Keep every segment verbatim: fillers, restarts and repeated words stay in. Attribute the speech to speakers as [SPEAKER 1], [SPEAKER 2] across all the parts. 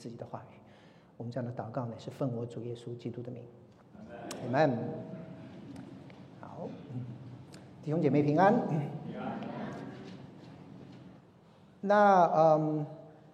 [SPEAKER 1] 自己的话语。我们这样的祷告呢，是奉我主耶稣基督的名。Amen。好，弟兄姐妹平安。那嗯，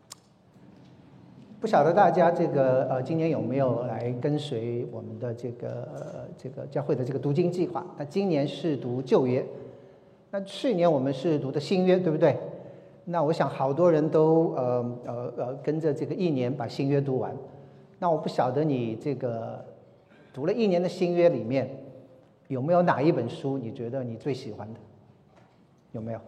[SPEAKER 1] 不晓得大家这个呃今年有没有来跟随我们的这个、呃、这个教会的这个读经计划？那今年是读旧约，那去年我们是读的新约，对不对？那我想好多人都呃呃呃跟着这个一年把新约读完。那我不晓得你这个读了一年的新约里面，有没有哪一本书你觉得你最喜欢的？有没有？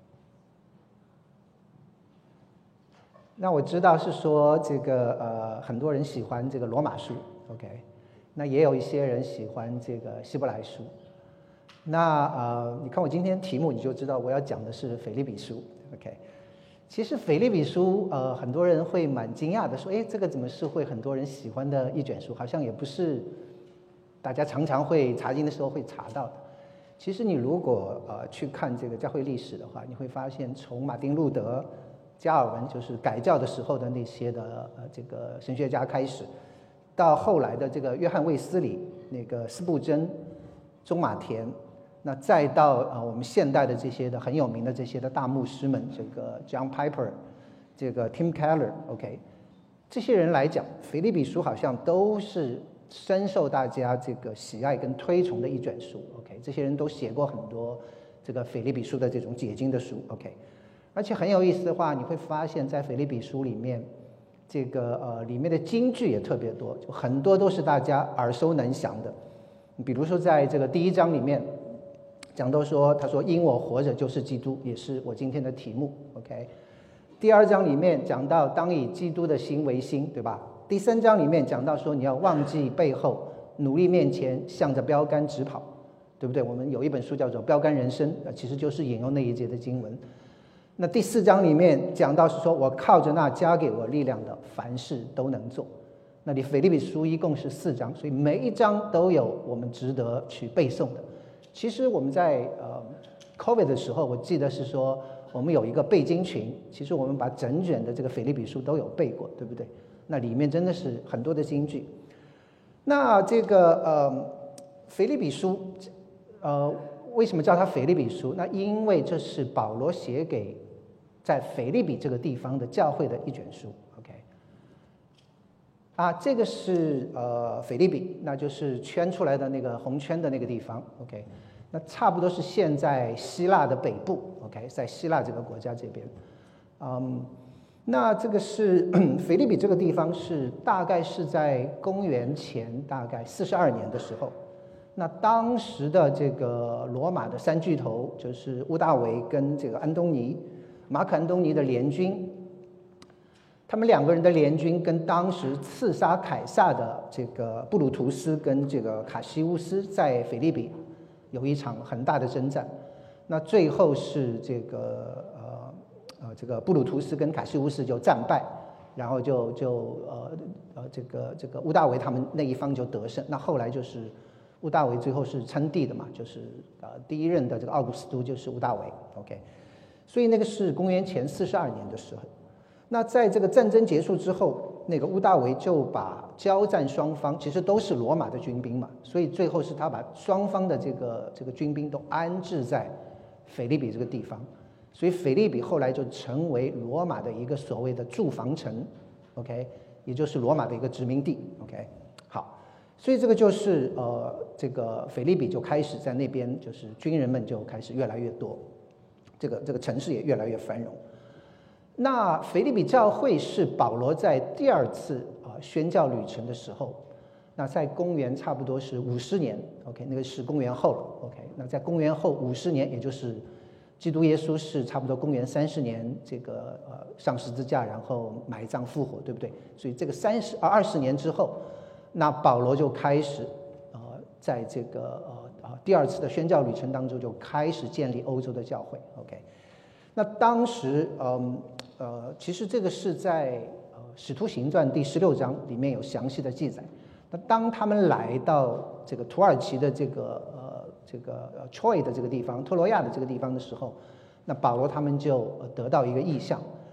[SPEAKER 1] 那我知道是说这个呃很多人喜欢这个罗马书 ，OK， 那也有一些人喜欢这个希伯来书。那呃你看我今天题目你就知道我要讲的是腓立比书 ，OK。其实腓立比书呃很多人会蛮惊讶的说，哎，这个怎么是会很多人喜欢的一卷书？好像也不是大家常常会查经的时候会查到的。其实你如果呃去看这个教会历史的话，你会发现从马丁路德、加尔文就是改教的时候的那些的呃这个神学家开始，到后来的这个约翰卫斯理、那个斯布真、中马田，那再到呃我们现代的这些的很有名的这些的大牧师们，这个 John Piper、这个 Tim Keller，OK， 这些人来讲，腓立比书好像都是深受大家这个喜爱跟推崇的一卷书 ，OK， 这些人都写过很多这个腓立比书的这种解经的书 ，OK。而且很有意思的话，你会发现在腓立比书里面，这个呃里面的金句也特别多，就很多都是大家耳熟能详的。比如说在这个第一章里面讲到说，他说因我活着就是基督，也是我今天的题目 ，OK。第二章里面讲到当以基督的心为心，对吧？第三章里面讲到说你要忘记背后，努力面前，向着标杆直跑，对不对？我们有一本书叫做《标杆人生》，其实就是引用那一节的经文。那第四章里面讲到是说，我靠着那加给我力量的，凡事都能做。那你腓立比书一共是四章，所以每一章都有我们值得去背诵的。其实我们在呃 COVID 的时候，我记得是说我们有一个背经群，其实我们把整卷的这个腓立比书都有背过，对不对？那里面真的是很多的金句。那这个呃腓立比书，呃为什么叫它腓立比书？那因为这是保罗写给在腓立比这个地方的教会的一卷书 ，OK。啊，这个是呃腓立比，那就是圈出来的那个红圈的那个地方 ，OK。那差不多是现在希腊的北部 ，OK， 在希腊这个国家这边，嗯，那这个是腓立比这个地方是大概是在公元前大概四十二年的时候。那当时的这个罗马的三巨头就是屋大维跟这个安东尼。马可安东尼的联军，他们两个人的联军跟当时刺杀凯撒的这个布鲁图斯跟这个卡西乌斯在腓立比有一场很大的征战。那最后是这个呃呃这个布鲁图斯跟卡西乌斯就战败，然后就就呃呃这个这个屋大维他们那一方就得胜。那后来就是屋大维最后是称帝的嘛，就是呃第一任的这个奥古斯都就是屋大维 ，OK。所以那个是公元前四十二年的时候。那在这个战争结束之后，那个屋大维就把交战双方其实都是罗马的军兵嘛，所以最后是他把双方的这个这个军兵都安置在腓立比这个地方，所以腓立比后来就成为罗马的一个所谓的驻防城 ，OK， 也就是罗马的一个殖民地 ，OK。好，所以这个就是呃这个腓立比就开始在那边就是军人们就开始越来越多。这个这个城市也越来越繁荣。那腓立比教会是保罗在第二次啊、呃、宣教旅程的时候，那在公元差不多是五十年 ，OK， 那个是公元后了 ，OK。那在公元后五十年，也就是基督耶稣是差不多公元三十年这个呃上十字架，然后埋葬复活，对不对？所以这个三十啊二十年之后，那保罗就开始呃在这个呃。啊，第二次的宣教旅程当中就开始建立欧洲的教会 ，OK。那当时，嗯呃，其实这个是在呃《使徒行传》第十六章里面有详细的记载。那当他们来到这个土耳其的这个呃这个呃 Troy 的这个地方，托罗亚的这个地方的时候，那保罗他们就得到一个意象，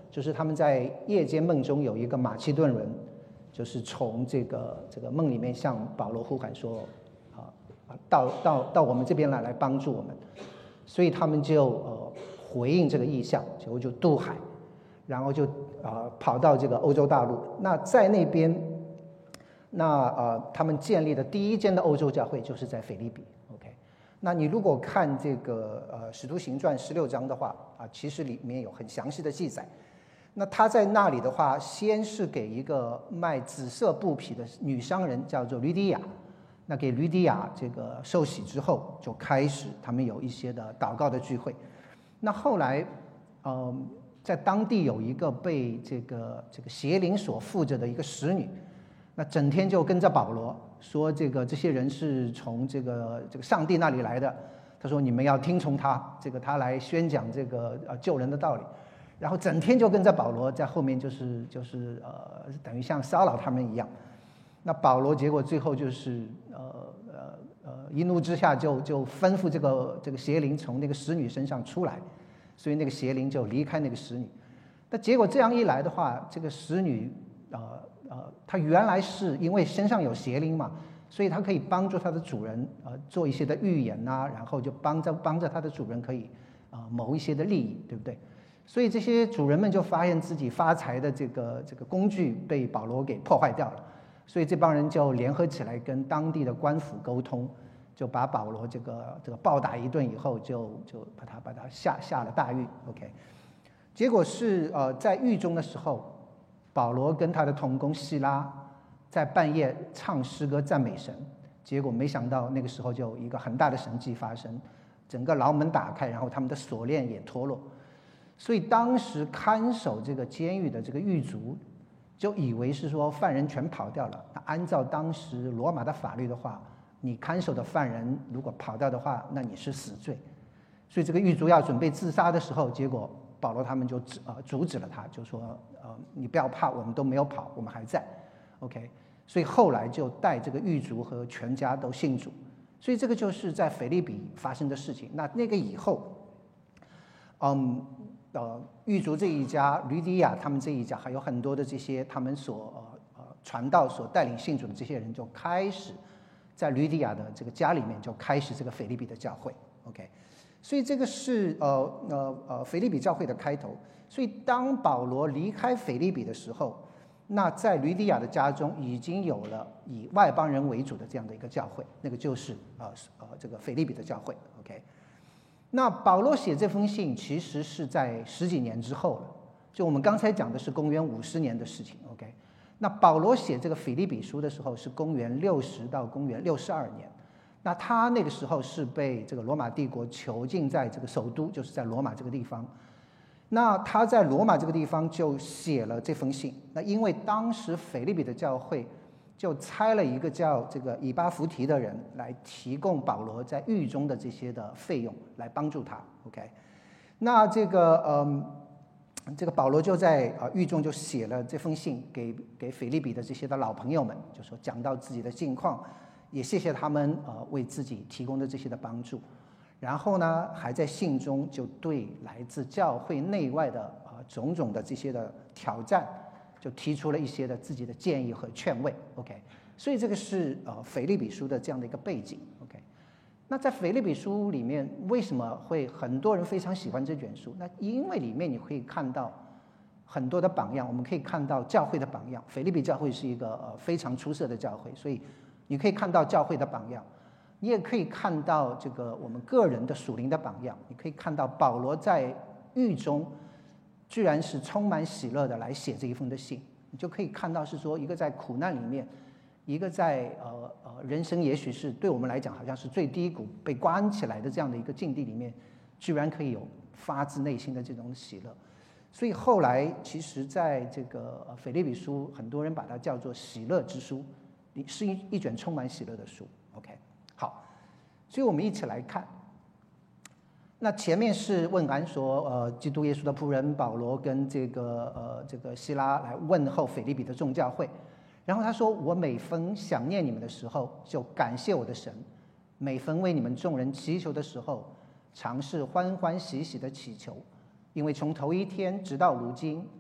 [SPEAKER 1] 就是他们在夜间梦中有一个马其顿人，就是从这个这个梦里面向保罗呼喊说，啊啊，到到到我们这边来来帮助我们，所以他们就呃回应这个意向，结果就渡海，然后就啊、呃、跑到这个欧洲大陆。那在那边，那呃他们建立的第一间的欧洲教会就是在腓立比。OK， 那你如果看这个呃《使徒行传》十六章的话啊，其实里面有很详细的记载。那他在那里的话，先是给一个卖紫色布匹的女商人叫做吕底亚，那给吕底亚这个受洗之后，就开始他们有一些的祷告的聚会。那后来，嗯、呃，在当地有一个被这个这个邪灵所附着的一个使女，那整天就跟着保罗说，这个这些人是从这个这个上帝那里来的，他说你们要听从他，这个他来宣讲这个呃救人的道理。然后整天就跟着保罗在后面，就是就是呃，等于像骚扰他们一样。那保罗结果最后就是呃呃呃一怒之下就就吩咐这个这个邪灵从那个使女身上出来，所以那个邪灵就离开那个使女。那结果这样一来的话，这个使女呃呃，她原来是因为身上有邪灵嘛，所以她可以帮助她的主人呃做一些的预言呐、啊，然后就帮着帮着她的主人可以啊、呃、谋一些的利益，对不对？所以这些主人们就发现自己发财的这个这个工具被保罗给破坏掉了，所以这帮人就联合起来跟当地的官府沟通，就把保罗这个这个暴打一顿以后就，就就把他把他下下了大狱。OK， 结果是呃在狱中的时候，保罗跟他的同工希拉在半夜唱诗歌赞美神，结果没想到那个时候就有一个很大的神迹发生，整个牢门打开，然后他们的锁链也脱落。所以当时看守这个监狱的这个狱卒就以为是说犯人全跑掉了。那按照当时罗马的法律的话，你看守的犯人如果跑掉的话，那你是死罪。所以这个狱卒要准备自杀的时候，结果保罗他们就呃阻止了他，就说呃你不要怕，我们都没有跑，我们还在。OK， 所以后来就带这个狱卒和全家都信主。所以这个就是在腓立比发生的事情。那那个以后，嗯。呃，狱卒这一家，吕底亚他们这一家，还有很多的这些他们所呃呃传道所带领信主的这些人，就开始在吕底亚的这个家里面就开始这个腓立比的教会。OK， 所以这个是呃呃呃腓立比教会的开头。所以当保罗离开腓立比的时候，那在吕底亚的家中已经有了以外邦人为主的这样的一个教会，那个就是呃呃这个腓立比的教会。OK。那保罗写这封信其实是在十几年之后了，就我们刚才讲的是公元五十年的事情。OK， 那保罗写这个腓立比书的时候是公元六十到公元六十二年，那他那个时候是被这个罗马帝国囚禁在这个首都，就是在罗马这个地方。那他在罗马这个地方就写了这封信。那因为当时腓立比的教会就差了一个叫这个以巴弗提的人来提供保罗在狱中的这些的费用，来帮助他。OK， 那这个嗯，这个保罗就在呃狱中就写了这封信给给腓立比的这些的老朋友们，就说讲到自己的境况，也谢谢他们呃为自己提供的这些的帮助。然后呢，还在信中就对来自教会内外的呃种种的这些的挑战，就提出了一些的自己的建议和劝慰。 OK， 所以这个是呃腓立比书的这样的一个背景。 OK， 那在腓立比书里面为什么会很多人非常喜欢这卷书？那因为里面你可以看到很多的榜样，我们可以看到教会的榜样。腓立比教会是一个呃非常出色的教会，所以你可以看到教会的榜样，你也可以看到这个我们个人的属灵的榜样。你可以看到保罗在狱中居然是充满喜乐的来写这一封的信，你就可以看到是说一个在苦难里面，一个在呃呃人生也许是对我们来讲好像是最低谷被关起来的这样的一个境地里面，居然可以有发自内心的这种喜乐。所以后来其实在这个腓立比书，很多人把它叫做喜乐之书，是一一卷充满喜乐的书。 OK， 好，所以我们一起来看。那前面是问安说，呃，基督耶稣的仆人保罗跟这个呃这个希拉来问候腓立比的众教会，然后他说：“我每逢想念你们的时候，就感谢我的神；每逢为你们众人祈求的时候，常是欢欢喜喜的祈求，因为从头一天直到如今，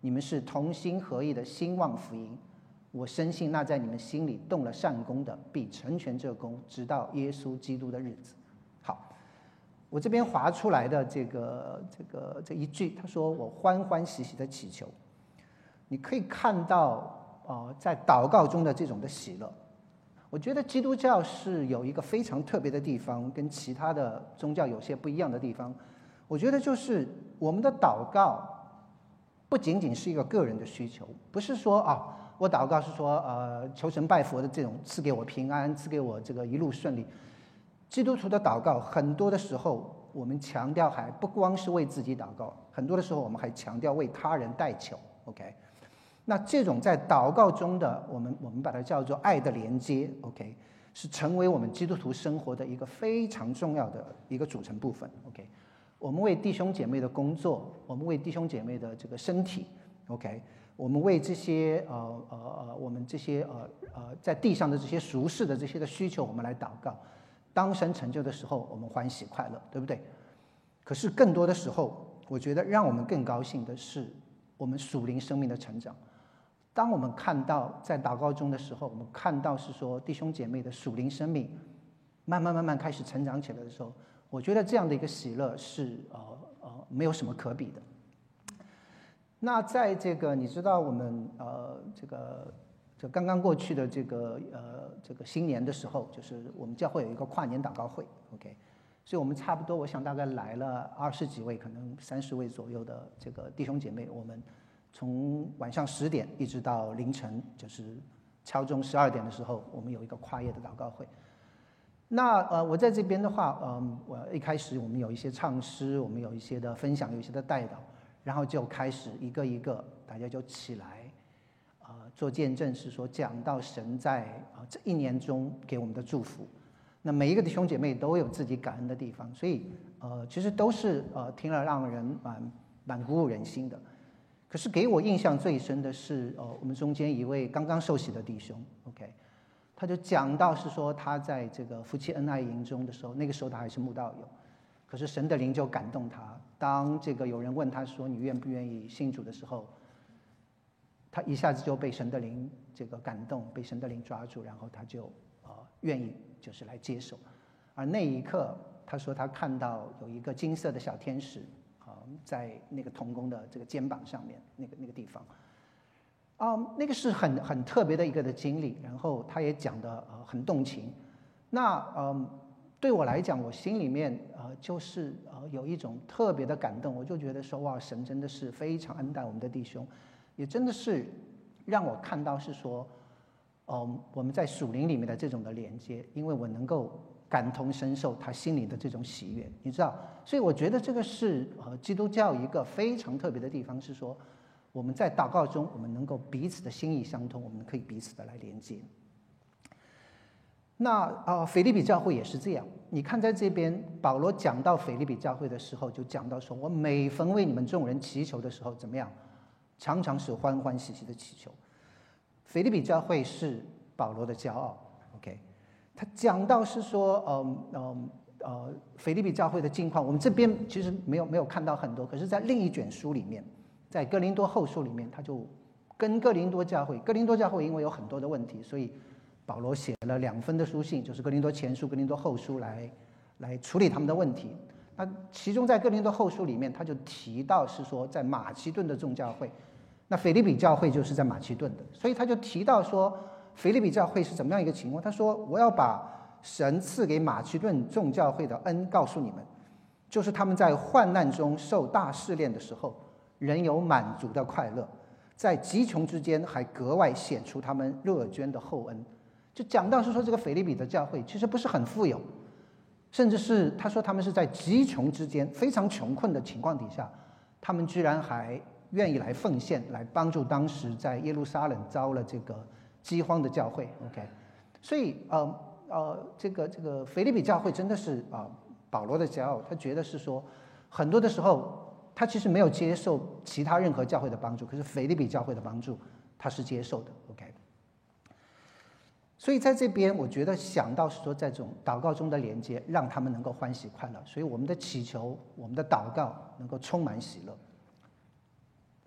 [SPEAKER 1] 你们是同心合意的兴旺福音。我深信那在你们心里动了善功的，必成全这功，直到耶稣基督的日子。好，我这边划出来的这个这个这一句，他说我欢欢喜喜的祈求，你可以看到呃，在祷告中的这种的喜乐。我觉得基督教是有一个非常特别的地方，跟其他的宗教有些不一样的地方。我觉得就是我们的祷告不仅仅是一个个人的需求，不是说啊，我祷告是说呃求神拜佛的这种赐给我平安，赐给我这个一路顺利。基督徒的祷告很多的时候，我们强调还不光是为自己祷告，很多的时候我们还强调为他人代求。OK。那这种在祷告中的我们，我们把它叫做爱的连接 ，OK， 是成为我们基督徒生活的一个非常重要的一个组成部分 ，OK。我们为弟兄姐妹的工作，我们为弟兄姐妹的这个身体 ，OK， 我们为这些呃呃呃我们这些呃呃在地上的这些俗世的这些的需求，我们来祷告。当神成就的时候，我们欢喜快乐，对不对？可是更多的时候，我觉得让我们更高兴的是我们属灵生命的成长。当我们看到在祷告中的时候，我们看到是说弟兄姐妹的属灵生命慢慢慢慢开始成长起来的时候，我觉得这样的一个喜乐是呃呃没有什么可比的。那在这个你知道我们呃这个这刚刚过去的这个呃这个新年的时候，就是我们教会有一个跨年祷告会 ，OK， 所以我们差不多我想大概来了二十几位，可能三十位左右的这个弟兄姐妹，我们从晚上十点一直到凌晨，就是敲钟十二点的时候，我们有一个跨夜的祷告会。那呃，我在这边的话，嗯，我一开始我们有一些唱诗，我们有一些的分享，有一些的带祷，然后就开始一个一个，大家就起来，呃，做见证，是说讲到神在啊、呃、这一年中给我们的祝福。那每一个弟兄姐妹都有自己感恩的地方，所以呃，其实都是呃听了让人蛮蛮鼓舞人心的。可是给我印象最深的是，呃，我们中间一位刚刚受洗的弟兄 ，OK， 他就讲到是说他在这个夫妻恩爱营中的时候，那个时候他还是慕道友，可是神的灵就感动他。当这个有人问他说你愿不愿意信主的时候，他一下子就被神的灵这个感动，被神的灵抓住，然后他就呃愿意就是来接受。而那一刻，他说他看到有一个金色的小天使。在那个童工的这个肩膀上面，那个那个地方，啊、嗯，那个是很很特别的一个的经历。然后他也讲的呃很动情。那嗯，对我来讲，我心里面呃就是呃有一种特别的感动。我就觉得说，哇，神真的是非常恩待我们的弟兄，也真的是让我看到是说，嗯，我们在属灵里面的这种的连接，因为我能够感同身受他心里的这种喜悦，你知道，所以我觉得这个是呃基督教一个非常特别的地方，是说我们在祷告中，我们能够彼此的心意相通，我们可以彼此的来连接。那啊、呃，腓立比教会也是这样。你看，在这边保罗讲到腓立比教会的时候，就讲到说，我每逢为你们众人祈求的时候，怎么样？常常是欢欢喜喜的祈求。腓立比教会是保罗的骄傲 ，OK。他讲到是说，嗯嗯呃，腓立比教会的境况，我们这边其实没有没有看到很多，可是在另一卷书里面，在哥林多后书里面，他就跟哥林多教会，哥林多教会因为有很多的问题，所以保罗写了两封的书信，就是哥林多前书、哥林多后书来来处理他们的问题。那其中在哥林多后书里面，他就提到是说，在马其顿的众教会，那腓立比教会就是在马其顿的，所以他就提到说，腓立比教会是怎么样一个情况？他说：“我要把神赐给马其顿众教会的恩告诉你们，就是他们在患难中受大试炼的时候，仍有满足的快乐，在极穷之间还格外显出他们乐捐的厚恩。”就讲到是说，这个腓立比的教会其实不是很富有，甚至是他说他们是在极穷之间，非常穷困的情况底下，他们居然还愿意来奉献，来帮助当时在耶路撒冷遭了这个饥荒的教会 ，OK， 所以呃呃，这个这个腓立比教会真的是啊、呃，保罗的骄傲，他觉得是说，很多的时候他其实没有接受其他任何教会的帮助，可是腓立比教会的帮助他是接受的 ，OK。所以在这边，我觉得想到是说，在这种祷告中的连接，让他们能够欢喜快乐，所以我们的祈求，我们的祷告能够充满喜乐。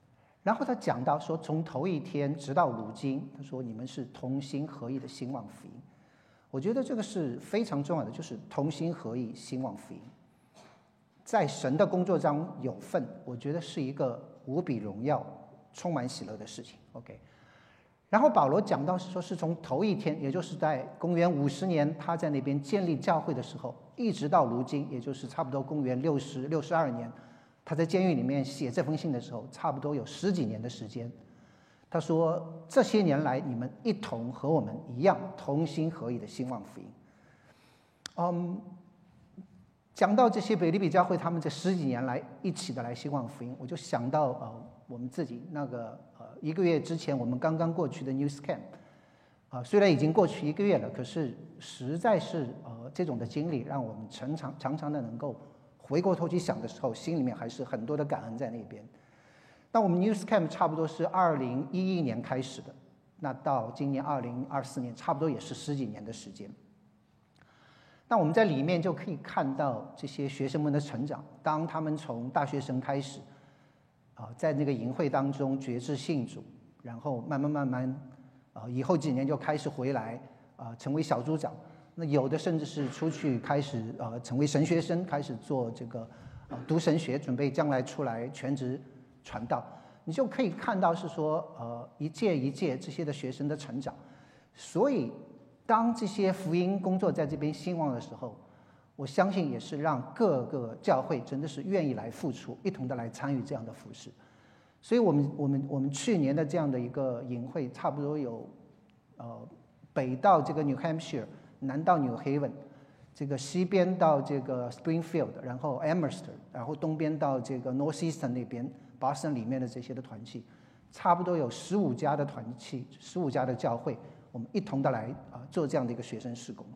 [SPEAKER 1] 然后他讲到说，从头一天直到如今，他说你们是同心合意的兴旺福音。我觉得这个是非常重要的，就是同心合意兴旺福音，在神的工作中有份，我觉得是一个无比荣耀、充满喜乐的事情。OK， 然后保罗讲到是说，是从头一天，也就是在公元五十年，他在那边建立教会的时候，一直到如今，也就是差不多公元六十六十二年，他在监狱里面写这封信的时候，差不多有十几年的时间。他说：“这些年来，你们一同和我们一样，同心合意的兴旺福音。”嗯，讲到这些腓立比教会，他们这十几年来一起的来兴旺福音，我就想到呃，我们自己那个呃一个月之前我们刚刚过去的 News Camp， 啊、呃，虽然已经过去一个月了，可是实在是呃这种的经历，让我们常常常常的能够回过头去想的时候，心里面还是很多的感恩在那边。那我们 News Camp 差不多是二零一一年开始的，那到今年二零二四年，差不多也是十几年的时间。那我们在里面就可以看到这些学生们的成长，当他们从大学生开始，啊、呃，在那个营会当中决志信主，然后慢慢慢慢，啊、呃，以后几年就开始回来，啊、呃，成为小组长。那有的甚至是出去开始，呃，成为神学生，开始做这个，呃，读神学，准备将来出来全职传道。你就可以看到是说，呃，一届一届这些的学生的成长。所以当这些福音工作在这边兴旺的时候，我相信也是让各个教会真的是愿意来付出，一同的来参与这样的服事。所以我们我们我们去年的这样的一个营会，差不多有，呃，北到这个 New Hampshire， 南到 New Haven， 这个西边到这个 Springfield， 然后 Amherst， 然后东边到这个 Northeastern 那边 Boston 里面的这些的团契，差不多有十五家的团契，十五家的教会，我们一同的来啊、呃、做这样的一个学生事工。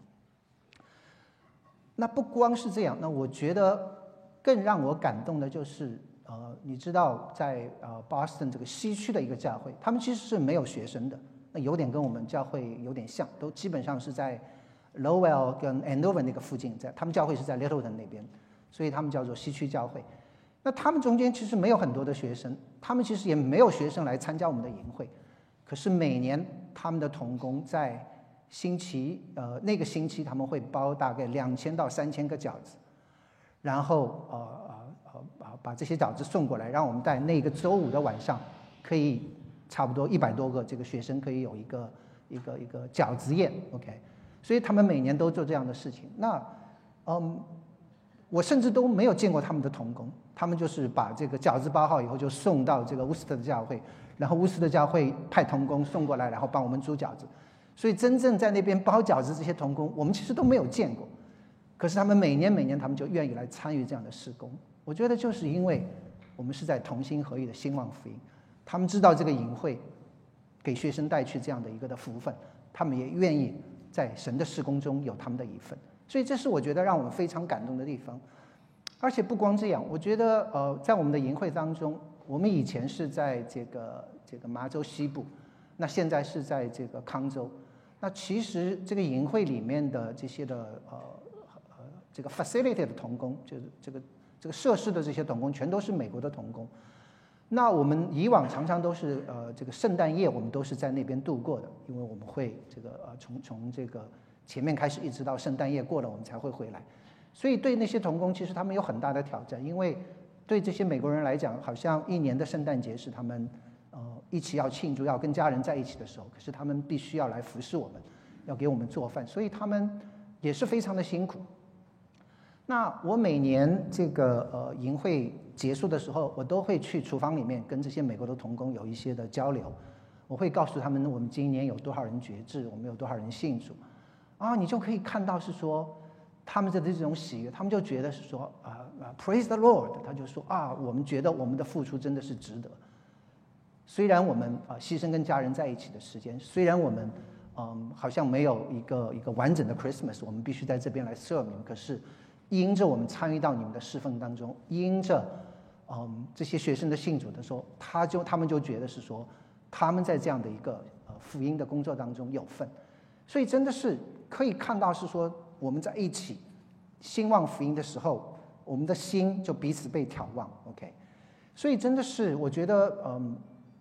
[SPEAKER 1] 那不光是这样，那我觉得更让我感动的就是，呃，你知道在呃 Boston 这个西区的一个教会，他们其实是没有学生的，那有点跟我们教会有点像，都基本上是在 Lowell 跟 Andover 那个附近，在他们教会是在 Littleton 那边，所以他们叫做西区教会。那他们中间其实没有很多的学生，他们其实也没有学生来参加我们的营会，可是每年他们的同工在星期呃那个星期他们会包大概两千到三千个饺子，然后呃呃呃把这些饺子送过来，让我们在那个周五的晚上可以差不多一百多个这个学生可以有一个一个一个饺子宴 ，OK， 所以他们每年都做这样的事情。那嗯，我甚至都没有见过他们的同工，他们就是把这个饺子包好以后就送到这个乌斯特的教会，然后乌斯特教会派同工送过来，然后帮我们煮饺子。所以真正在那边包饺子这些同工，我们其实都没有见过，可是他们每年每年他们就愿意来参与这样的事工。我觉得就是因为我们是在同心合意的兴旺福音，他们知道这个营会给学生带去这样的一个的福分，他们也愿意在神的事工中有他们的一份。所以这是我觉得让我们非常感动的地方。而且不光这样，我觉得呃，在我们的营会当中，我们以前是在这个这个麻州西部，那现在是在这个康州。那其实这个营会里面的这些的呃呃这个 facility 的同工，就是这个这个设施的这些同工，全都是美国的同工。那我们以往常常都是呃这个圣诞夜我们都是在那边度过的，因为我们会这个呃从从这个前面开始一直到圣诞夜过了我们才会回来。所以对那些同工其实他们有很大的挑战，因为对这些美国人来讲，好像一年的圣诞节是他们呃一起要庆祝，要跟家人在一起的时候，可是他们必须要来服侍我们，要给我们做饭，所以他们也是非常的辛苦。那我每年这个呃营会结束的时候，我都会去厨房里面跟这些美国的同工有一些的交流，我会告诉他们我们今年有多少人决志，我们有多少人信主啊，你就可以看到是说他们的这种喜悦，他们就觉得是说啊啊 Praise the Lord， 他就说啊，我们觉得我们的付出真的是值得。虽然我们啊牺牲跟家人在一起的时间，虽然我们嗯好像没有一个一个完整的 Christmas， 我们必须在这边来 serve 你们，可是因着我们参与到你们的侍奉当中，因着嗯这些学生的信主的时候，他就他们就觉得是说他们在这样的一个呃福音的工作当中有份，所以真的是可以看到是说我们在一起兴旺福音的时候，我们的心就彼此被眺望 ，OK， 所以真的是我觉得嗯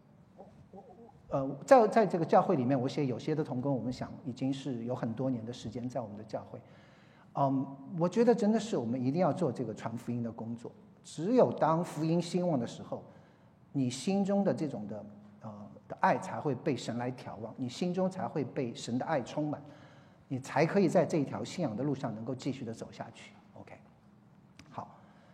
[SPEAKER 1] 呃，在在这个教会里面，我写有些的同工，我们想已经是有很多年的时间在我们的教会。嗯，我觉得真的是我们一定要做这个传福音的工作。只有当福音兴旺的时候，你心中的这种的呃的爱才会被神来眺望，你心中才会被神的爱充满，你才可以在这一条信仰的路上能够继续的走下去。OK， 好。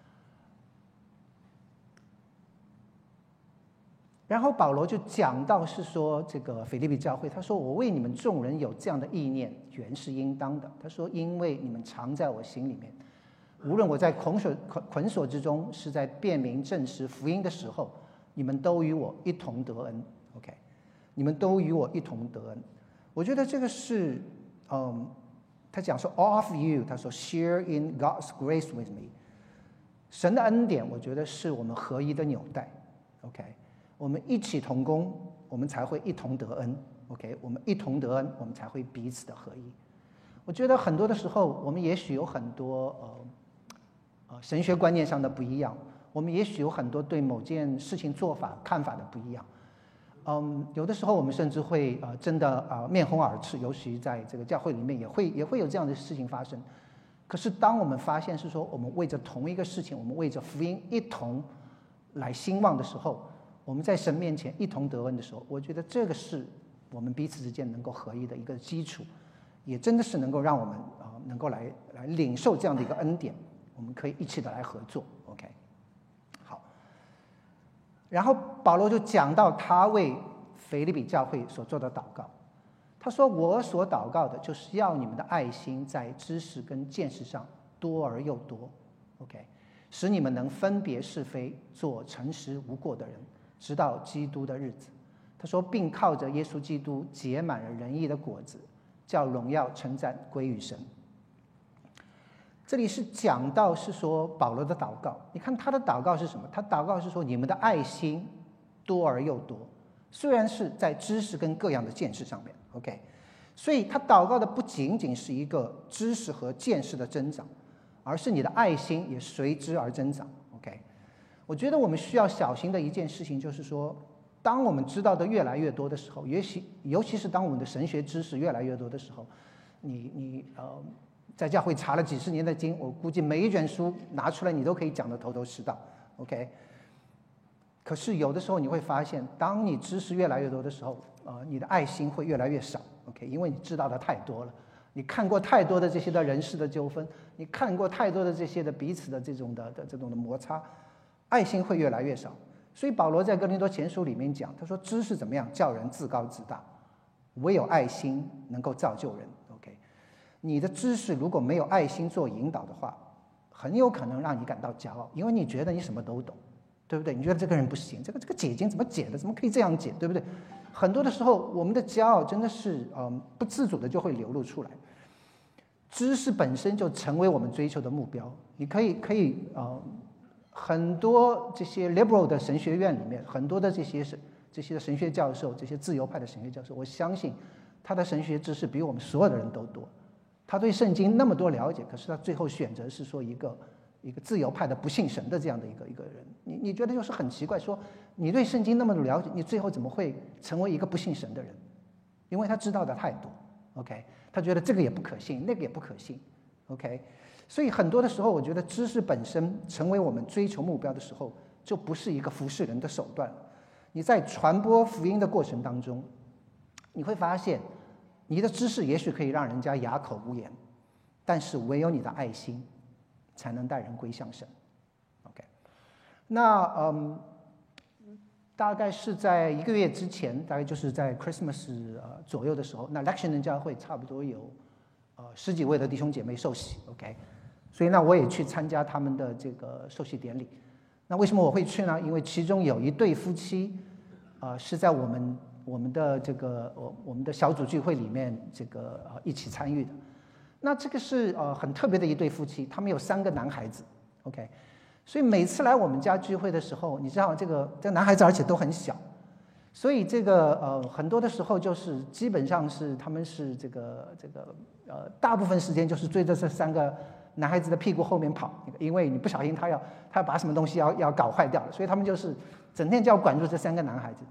[SPEAKER 1] 然后保罗就讲到是说这个腓立比教会，他说我为你们众人有这样的意念，原是应当的。他说因为你们常在我心里面，无论我在捆锁捆锁之中，是在辨明证实福音的时候，你们都与我一同得恩。OK， 你们都与我一同得恩。我觉得这个是，嗯，他讲说 all of you， 他说 share in God's grace with me。神的恩典，我觉得是我们合一的纽带。OK。我们一起同工，我们才会一同得恩。OK， 我们一同得恩，我们才会彼此的合一。我觉得很多的时候，我们也许有很多呃呃神学观念上的不一样，我们也许有很多对某件事情做法看法的不一样。嗯，有的时候我们甚至会呃真的啊、呃、面红耳赤，尤其在这个教会里面也会也会有这样的事情发生。可是当我们发现是说我们为着同一个事情，我们为着福音一同来兴旺的时候，我们在神面前一同得恩的时候，我觉得这个是我们彼此之间能够合一的一个基础，也真的是能够让我们啊、呃、能够来来领受这样的一个恩典，我们可以一起的来合作。OK， 好。然后保罗就讲到他为腓立比教会所做的祷告，他说：“我所祷告的就是要你们的爱心在知识跟见识上多而又多。OK， 使你们能分别是非，做诚实无过的人。”直到基督的日子，他说，并靠着耶稣基督结满了仁义的果子，叫荣耀称赞归于神。这里是讲到是说保罗的祷告，你看他的祷告是什么？他祷告是说你们的爱心多而又多，虽然是在知识跟各样的见识上面 ，OK， 所以他祷告的不仅仅是一个知识和见识的增长，而是你的爱心也随之而增长。OK。我觉得我们需要小心的一件事情就是说，当我们知道的越来越多的时候，也许尤其是当我们的神学知识越来越多的时候，你你呃在教会查了几十年的经，我估计每一卷书拿出来你都可以讲得头头是道 ，OK。可是有的时候你会发现，当你知识越来越多的时候，呃，你的爱心会越来越少 ，OK， 因为你知道的太多了，你看过太多的这些的人事的纠纷，你看过太多的这些的彼此的这种的的这种的摩擦。爱心会越来越少，所以保罗在哥林多前书里面讲，他说知识怎么样叫人自高自大，唯有爱心能够造就人。 OK， 你的知识如果没有爱心做引导的话，很有可能让你感到骄傲，因为你觉得你什么都懂，对不对？你觉得这个人不行，这个这个解经怎么解的，怎么可以这样解，对不对？很多的时候我们的骄傲真的是嗯不自主的就会流露出来。知识本身就成为我们追求的目标，你可以可以呃很多这些 liberal 的神学院里面，很多的这些神这些神学教授，这些自由派的神学教授，我相信他的神学知识比我们所有的人都多。他对圣经那么多了解，可是他最后选择是说一个一个自由派的不信神的这样的一个一个人。你你觉得就是很奇怪，说你对圣经那么多了解，你最后怎么会成为一个不信神的人？因为他知道的太多 ，OK， 他觉得这个也不可信，那个也不可信 ，OK。所以很多的时候，我觉得知识本身成为我们追求目标的时候，就不是一个服侍人的手段。你在传播福音的过程当中，你会发现，你的知识也许可以让人家哑口无言，但是唯有你的爱心，才能带人归向神。OK， 那嗯，大概是在一个月之前，大概就是在 Christmas 呃左右的时候，那 Lexington 教会差不多有呃十几位的弟兄姐妹受洗 ，OK。所以呢，我也去参加他们的这个受洗典礼。那为什么我会去呢？因为其中有一对夫妻，呃，是在我们我们的这个我我们的小组聚会里面这个呃一起参与的。那这个是呃很特别的一对夫妻，他们有三个男孩子 ，OK。所以每次来我们家聚会的时候，你知道这个这个男孩子而且都很小，所以这个呃很多的时候就是基本上是他们是这个这个呃大部分时间就是追着这三个男孩子的屁股后面跑，因为你不小心他要他要把什么东西要要搞坏掉了，所以他们就是整天就要管住这三个男孩子。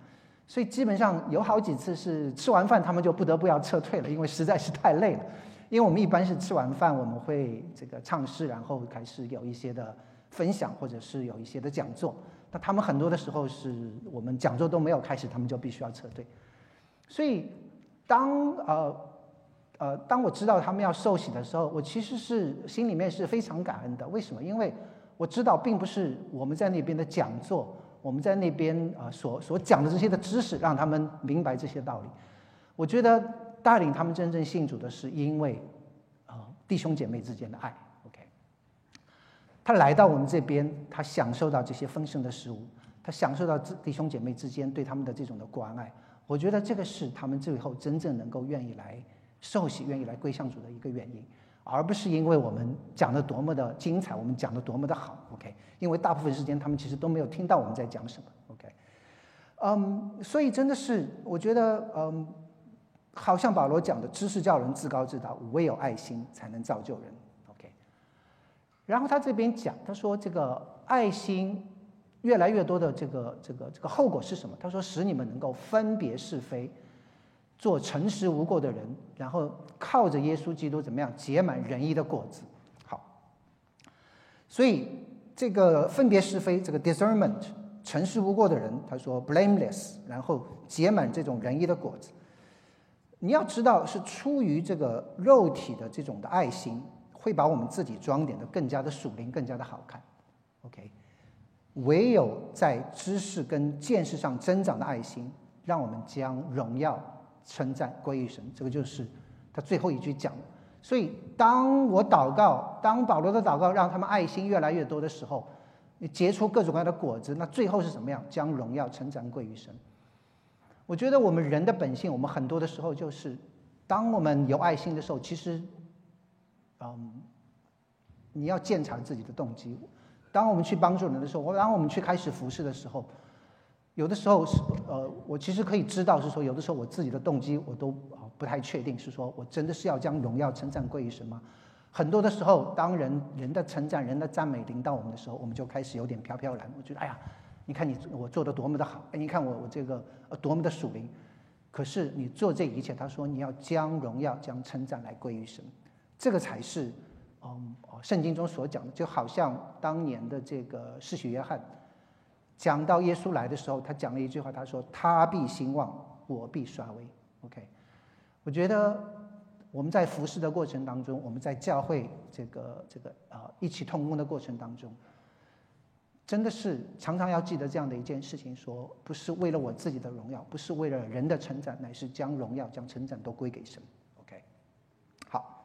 [SPEAKER 1] 所以基本上有好几次是吃完饭他们就不得不要撤退了，因为实在是太累了。因为我们一般是吃完饭我们会这个唱诗，然后开始有一些的分享，或者是有一些的讲座。那他们很多的时候是我们讲座都没有开始，他们就必须要撤退。所以当呃呃当我知道他们要受洗的时候，我其实是心里面是非常感恩的。为什么？因为我知道并不是我们在那边的讲座，我们在那边呃所所讲的这些的知识让他们明白这些道理。我觉得带领他们真正信主的是因为呃弟兄姐妹之间的爱。OK， 他来到我们这边，他享受到这些丰盛的食物，他享受到弟兄姐妹之间对他们的这种的关爱。我觉得这个是他们最后真正能够愿意来受洗、愿意来归向主的一个原因，而不是因为我们讲的多么的精彩，我们讲的多么的好。OK， 因为大部分时间他们其实都没有听到我们在讲什么。OK， 嗯，所以真的是我觉得，嗯，好像保罗讲的，知识叫人自高自大，唯有爱心才能造就人。OK， 然后他这边讲，他说这个爱心越来越多的这个这个这个后果是什么？他说使你们能够分别是非，做诚实无过的人，然后靠着耶稣基督怎么样结满仁义的果子。好，所以这个分别是非，这个 discernment， 诚实无过的人，他说 blameless， 然后结满这种仁义的果子。你要知道，是出于这个肉体的这种的爱心，会把我们自己装点的更加的属灵，更加的好看。OK， 唯有在知识跟见识上增长的爱心，让我们将荣耀称赞归于神。这个就是他最后一句讲的。所以当我祷告，当保罗的祷告让他们爱心越来越多的时候，你结出各种各样的果子，那最后是怎么样？将荣耀称赞归于神。我觉得我们人的本性，我们很多的时候就是，当我们有爱心的时候，其实，嗯，你要检查自己的动机。当我们去帮助人的时候，当我们去开始服侍的时候，有的时候是呃，我其实可以知道是说，有的时候我自己的动机我都不太确定，是说我真的是要将荣耀称赞归于神吗？很多的时候，当人人的称赞、人的赞美临到我们的时候，我们就开始有点飘飘然。我觉得，哎呀，你看你我做的多么的好，哎，你看我我这个呃多么的属灵。可是你做这一切，他说你要将荣耀、将称赞来归于神，这个才是嗯圣经中所讲的。就好像当年的这个施洗约翰讲到耶稣来的时候，他讲了一句话，他说：“他必兴旺，我必衰微。” OK， 我觉得我们在服侍的过程当中，我们在教会这个这个呃一起同工的过程当中，真的是常常要记得这样的一件事情：说不是为了我自己的荣耀，不是为了人的称赞，乃是将荣耀、将称赞都归给神。OK， 好，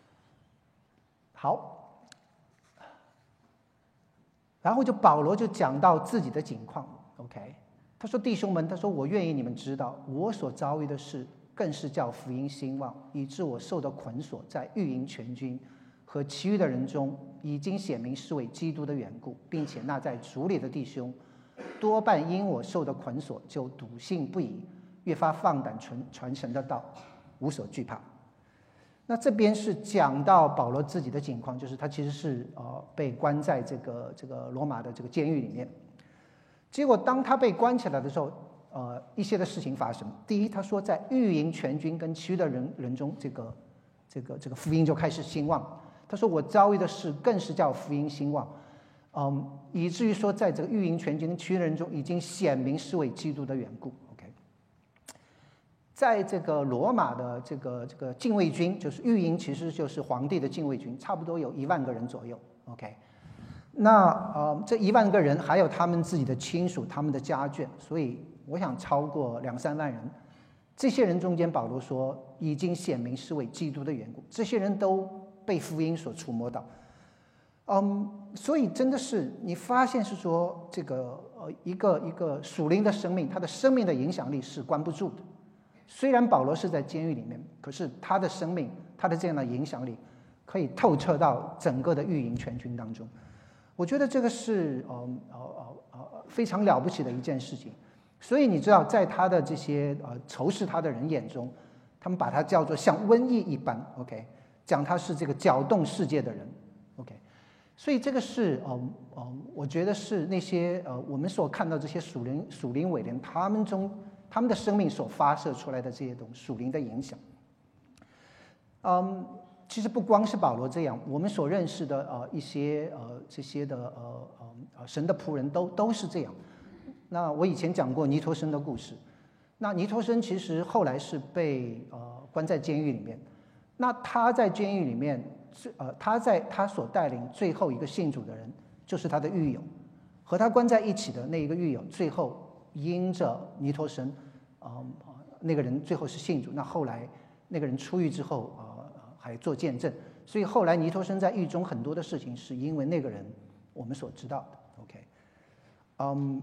[SPEAKER 1] 好。然后就保罗就讲到自己的境况 ，OK， 他说：“弟兄们，他说我愿意你们知道，我所遭遇的事，更是叫福音兴旺，以致我受的捆锁，在御营全军和其余的人中，已经显明是为基督的缘故，并且那在主里的弟兄，多半因我受的捆锁，就笃信不疑，越发放胆传传神的道，无所惧怕。”那这边是讲到保罗自己的情况，就是他其实是呃被关在这个这个罗马的这个监狱里面。结果当他被关起来的时候，呃一些的事情发生。第一，他说在御营全军跟其余的人人中，这个这个这个福音就开始兴旺。他说我遭遇的事更是叫福音兴旺，嗯，以至于说在这个御营全军跟其余的人中，已经显明是为基督的缘故。在这个罗马的这个这个禁卫军，就是御营，其实就是皇帝的禁卫军，差不多有一万个人左右。OK， 那呃这一万个人还有他们自己的亲属、他们的家眷，所以我想超过两三万人。这些人中间，保罗说已经显明是为基督的缘故，这些人都被福音所触摸到。嗯，所以真的是你发现是说这个呃一个一个属灵的生命，他的生命的影响力是关不住的。虽然保罗是在监狱里面，可是他的生命，他的这样的影响力，可以透彻到整个的御营全军当中。我觉得这个是呃呃呃呃非常了不起的一件事情。所以你知道，在他的这些呃仇视他的人眼中，他们把他叫做像瘟疫一般 ，OK， 讲他是这个搅动世界的人 ，OK。所以这个是呃呃，我觉得是那些呃我们所看到这些属灵属灵伟人他们中他们的生命所发射出来的这些种属灵的影响。嗯，其实不光是保罗这样，我们所认识的呃一些呃这些的呃呃神的仆人都都是这样。那我以前讲过尼托生的故事，那尼托生其实后来是被呃关在监狱里面，那他在监狱里面，呃他在他所带领最后一个信主的人就是他的狱友，和他关在一起的那一个狱友，最后因着尼托生，呃那个人最后是信主，那后来那个人出狱之后呃还做见证，所以后来尼托生在狱中很多的事情是因为那个人我们所知道的。 OK， 嗯。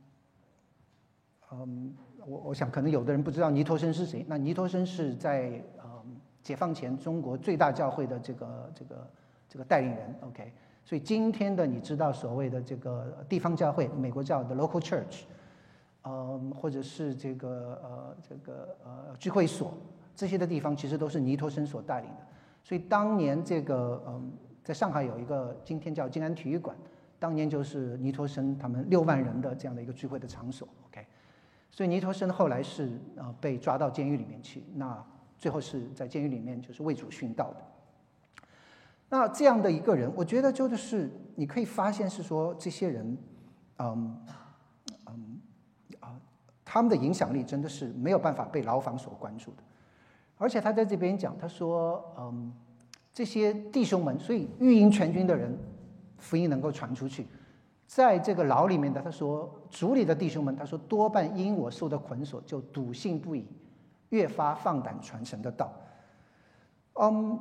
[SPEAKER 1] 嗯，我我想可能有的人不知道尼托生是谁。那尼托生是在呃解放前中国最大教会的这个这个这个带领人。OK， 所以今天的你知道所谓的这个地方教会，美国叫的 local church， 嗯，或者是这个呃这个呃聚会所这些的地方，其实都是尼托生所带领的。所以当年这个嗯，在上海有一个今天叫静安体育馆，当年就是尼托生他们六万人的这样的一个聚会的场所。OK。所以尼托生后来是呃被抓到监狱里面去，那最后是在监狱里面就是为主殉道的。那这样的一个人，我觉得就是你可以发现是说这些人，嗯嗯啊，他们的影响力真的是没有办法被牢房所关注的。而且他在这边讲，他说，嗯，这些弟兄们，所以御营全军的人，福音能够传出去。在这个牢里面的，他说主里的弟兄们，他说多半因我受的捆锁，就笃信不疑，越发放胆传神的道。嗯，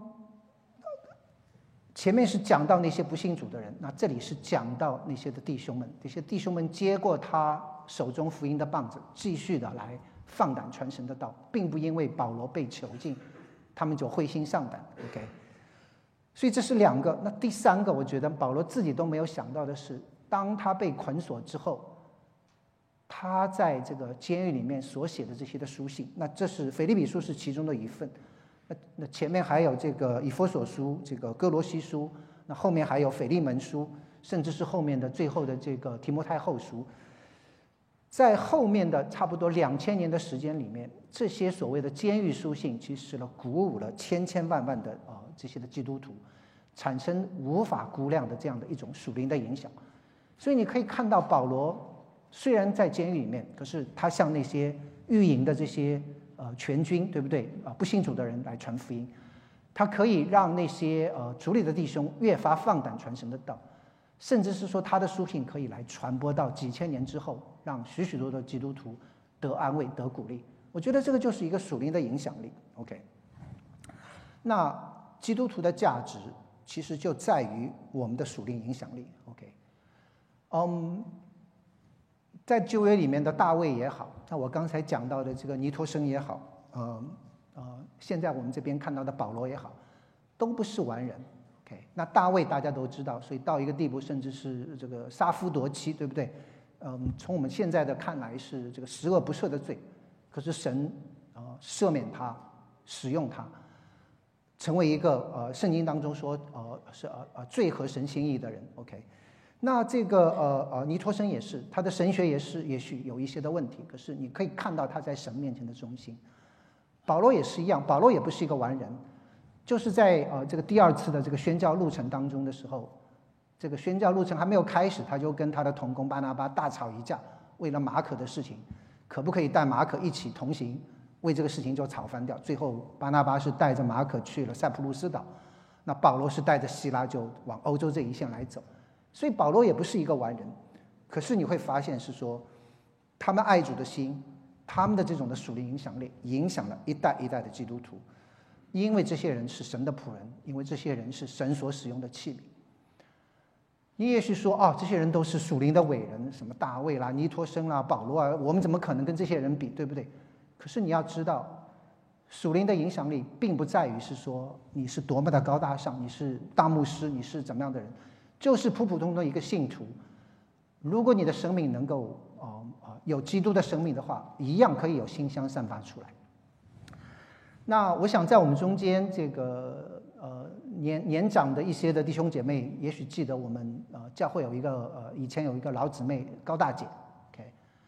[SPEAKER 1] 前面是讲到那些不信主的人，那这里是讲到那些的弟兄们，这些弟兄们接过他手中福音的棒子，继续的来放胆传神的道，并不因为保罗被囚禁，他们就灰心丧胆。OK， 所以这是两个。那第三个，我觉得保罗自己都没有想到的是，当他被捆锁之后，他在这个监狱里面所写的这些的书信，那这是腓立比书是其中的一份，那那前面还有这个以弗所书、这个哥罗西书，那后面还有腓利门书，甚至是后面的最后的这个提摩太后书。在后面的差不多两千年的时间里面，这些所谓的监狱书信，其实呢鼓舞了千千万万的啊、呃、这些的基督徒，产生无法估量的这样的一种属灵的影响。所以你可以看到保罗虽然在监狱里面，可是他向那些狱营的这些呃全军，对不对啊、呃、不信主的人来传福音，他可以让那些呃主里的弟兄越发放胆传神的道，甚至是说他的书信可以来传播到几千年之后，让许许多多的基督徒得安慰得鼓励。我觉得这个就是一个属灵的影响力。 OK， 那基督徒的价值其实就在于我们的属灵影响力。 OK， 嗯，在旧约里面的大卫也好，那我刚才讲到的这个尼托生也好，呃呃，现在我们这边看到的保罗也好，都不是完人。 OK， 那大卫大家都知道，所以到一个地步，甚至是这个杀夫夺妻，对不对？嗯，从我们现在的看来是这个十恶不赦的罪，可是神啊、呃、赦免他，使用他，成为一个呃圣经当中说呃是呃呃最合神心意的人。 OK， 那这个呃呃尼托生也是，他的神学也是也许有一些的问题，可是你可以看到他在神面前的忠心。保罗也是一样，保罗也不是一个完人，就是在呃这个第二次的这个宣教路程当中的时候，这个宣教路程还没有开始，他就跟他的同工巴拿巴大吵一架，为了马可的事情，可不可以带马可一起同行，为这个事情就吵翻掉。最后巴拿巴是带着马可去了塞浦路斯岛，那保罗是带着希拉就往欧洲这一线来走。所以保罗也不是一个完人，可是你会发现是说，他们爱主的心，他们的这种的属灵影响力，影响了一代一代的基督徒，因为这些人是神的仆人，因为这些人是神所使用的器皿。你也许说哦，这些人都是属灵的伟人，什么大卫啦、尼托生啦、保罗啊，我们怎么可能跟这些人比，对不对？可是你要知道，属灵的影响力并不在于是说你是多么的高大上，你是大牧师，你是怎么样的人，就是普普通通的一个信徒。如果你的生命能够呃呃有基督的生命的话，一样可以有馨香散发出来。那我想在我们中间这个呃年年长的一些的弟兄姐妹，也许记得我们呃教会有一个呃以前有一个老姊妹高大姐 ，OK，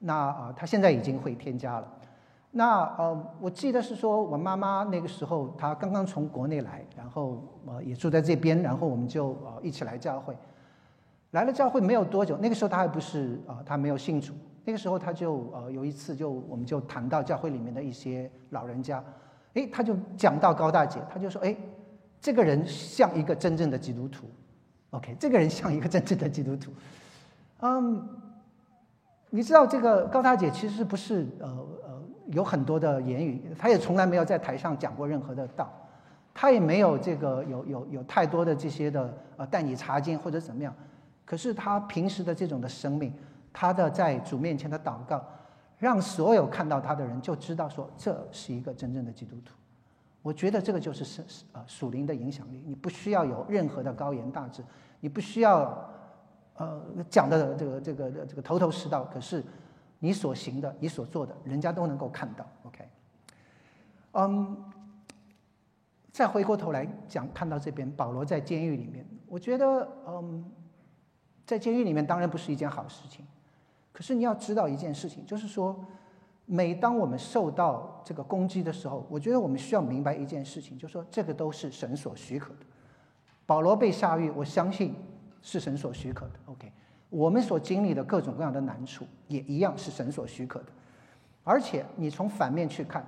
[SPEAKER 1] 那啊、呃，他现在已经回天家了。那呃，我记得是说我妈妈那个时候她刚刚从国内来，然后呃也住在这边，然后我们就呃一起来教会。来了教会没有多久，那个时候她还不是啊、呃，她没有信主。那个时候她就呃有一次就我们就谈到教会里面的一些老人家，哎，他就讲到高大姐，他就说，哎，这个人像一个真正的基督徒 ，OK， 这个人像一个真正的基督徒。嗯，你知道这个高大姐其实不是呃呃有很多的言语，她也从来没有在台上讲过任何的道，她也没有这个有有有太多的这些的呃带你查经或者怎么样，可是她平时的这种的生命，她的在主面前的祷告，让所有看到她的人就知道说这是一个真正的基督徒。我觉得这个就是是呃属灵的影响力，你不需要有任何的高言大志，你不需要。呃，讲的这个这个这个头头是道，可是你所行的、你所做的，人家都能够看到。OK， 嗯，再回过头来讲，看到这边保罗在监狱里面，我觉得，嗯，在监狱里面当然不是一件好事情，可是你要知道一件事情，就是说，每当我们受到这个攻击的时候，我觉得我们需要明白一件事情，就是说这个都是神所许可的。保罗被下狱，我相信。是神所许可的 ，OK。我们所经历的各种各样的难处，也一样是神所许可的。而且你从反面去看，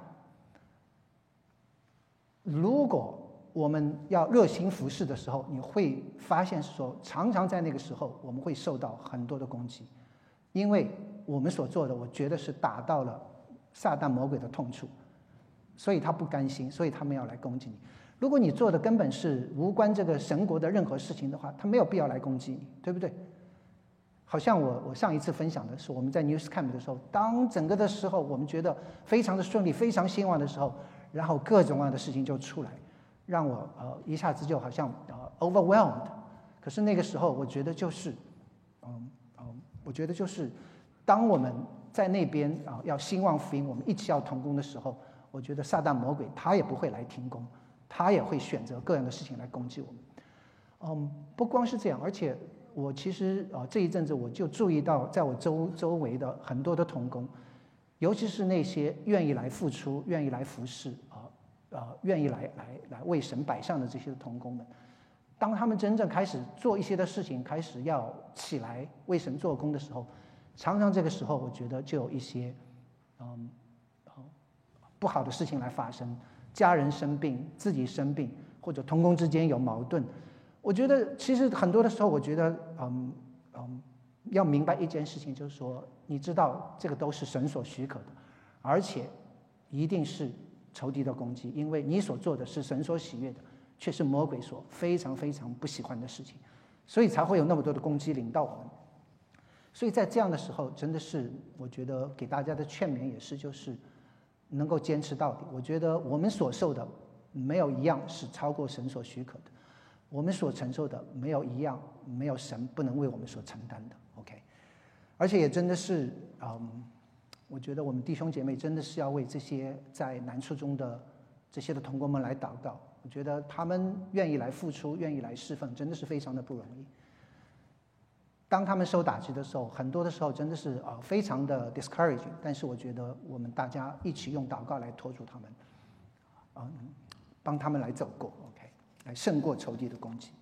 [SPEAKER 1] 如果我们要热心服侍的时候，你会发现说，常常在那个时候，我们会受到很多的攻击，因为我们所做的，我觉得是打到了撒旦魔鬼的痛处，所以他不甘心，所以他们要来攻击你。如果你做的根本是无关这个神国的任何事情的话，他没有必要来攻击你，对不对？好像我我上一次分享的是我们在 News Camp 的时候，当整个的时候我们觉得非常的顺利、非常兴旺的时候，然后各种各样的事情就出来，让我呃一下子就好像呃 overwhelmed。可是那个时候我觉得就是，嗯嗯，我觉得就是当我们在那边啊、呃、要兴旺福音，我们一起要同工的时候，我觉得撒旦魔鬼他也不会来停工。他也会选择各样的事情来攻击我们，嗯，不光是这样，而且我其实啊、呃、这一阵子我就注意到，在我周周围的很多的同工，尤其是那些愿意来付出、愿意来服侍啊啊、呃呃、愿意来来来为神摆上的这些同工们，当他们真正开始做一些的事情，开始要起来为神做工的时候，常常这个时候我觉得就有一些嗯、呃、不好的事情来发生。家人生病，自己生病，或者同工之间有矛盾，我觉得其实很多的时候，我觉得，嗯嗯，要明白一件事情，就是说，你知道这个都是神所许可的，而且一定是仇敌的攻击，因为你所做的是神所喜悦的，却是魔鬼所非常非常不喜欢的事情，所以才会有那么多的攻击临到我们。所以在这样的时候，真的是我觉得给大家的劝勉也是，就是能够坚持到底。我觉得我们所受的没有一样是超过神所许可的，我们所承受的没有一样没有神不能为我们所承担的。 OK， 而且也真的是嗯，我觉得我们弟兄姐妹真的是要为这些在难处中的这些的同工们来祷告。我觉得他们愿意来付出，愿意来侍奉，真的是非常的不容易。当他们受打击的时候，很多的时候真的是呃非常的 discouraging， 但是我觉得我们大家一起用祷告来托住他们，嗯，帮他们来走过 ，OK， 来胜过仇敌的攻击。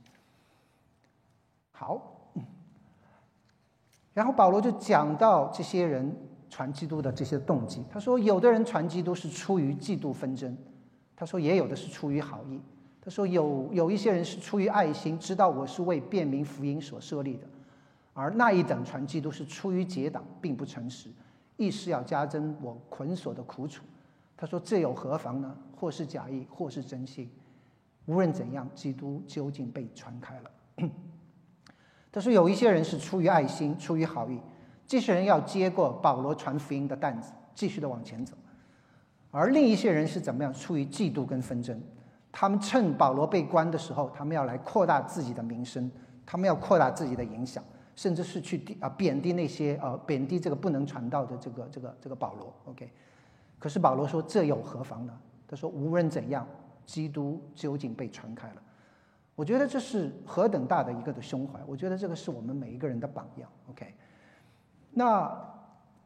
[SPEAKER 1] 好，嗯，然后保罗就讲到这些人传基督的这些动机，他说有的人传基督是出于嫉妒纷争，他说也有的是出于好意，他说有有一些人是出于爱心，知道我是为便民福音所设立的。而那一等传基督是出于结党，并不诚实，意是要加增我捆锁的苦楚。他说这又何妨呢？或是假意，或是真心，无论怎样，基督究竟被传开了。他说有一些人是出于爱心，出于好意，这些人要接过保罗传福音的担子，继续的往前走。而另一些人是怎么样？出于嫉妒跟纷争，他们趁保罗被关的时候，他们要来扩大自己的名声，他们要扩大自己的影响。甚至是去啊贬低那些呃贬低这个不能传道的这个这个这个保罗 ，OK。可是保罗说这又何妨呢？他说无论怎样，基督究竟被传开了。我觉得这是何等大的一个的胸怀，我觉得这个是我们每一个人的榜样 ，OK。那